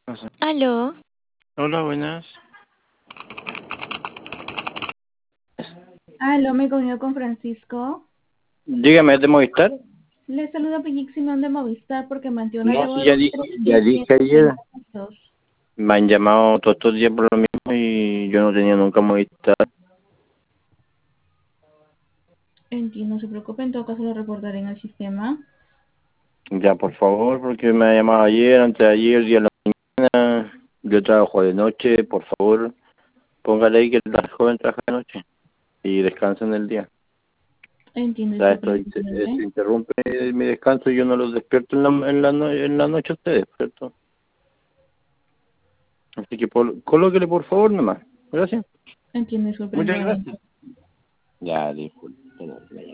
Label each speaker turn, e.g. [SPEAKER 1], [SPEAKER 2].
[SPEAKER 1] Aló,
[SPEAKER 2] Hola, buenas.
[SPEAKER 1] aló, me comunico con Francisco.
[SPEAKER 2] Dígame, ¿es de Movistar?
[SPEAKER 1] Le saluda Piñix Simón de Movistar porque mantiene una
[SPEAKER 2] No,
[SPEAKER 1] deuda
[SPEAKER 2] sí,
[SPEAKER 1] de
[SPEAKER 2] ya dije ayer.
[SPEAKER 1] 330 pesos.
[SPEAKER 2] Me han llamado todos estos días por lo mismo y yo no tenía nunca Movistar.
[SPEAKER 1] Entiendo, no se preocupe, en todo caso lo reportaré en el sistema.
[SPEAKER 2] Ya, por favor, porque me ha llamado ayer, antes de ayer, día de la mañana. Yo trabajo de noche, por favor, póngale ahí que la joven trabaja de noche y descansa en el día.
[SPEAKER 1] Entiendo,
[SPEAKER 2] O sea,
[SPEAKER 1] disculpe, lo
[SPEAKER 2] esto
[SPEAKER 1] siguiente.
[SPEAKER 2] interrumpe mi descanso y yo no los despierto en la noche a ustedes, ¿cierto? Así que colóquele por favor nomás. Gracias.
[SPEAKER 1] Entiendo, disculpe el
[SPEAKER 2] Muchas
[SPEAKER 1] inconveniente.
[SPEAKER 2] gracias. Ya, disculpe.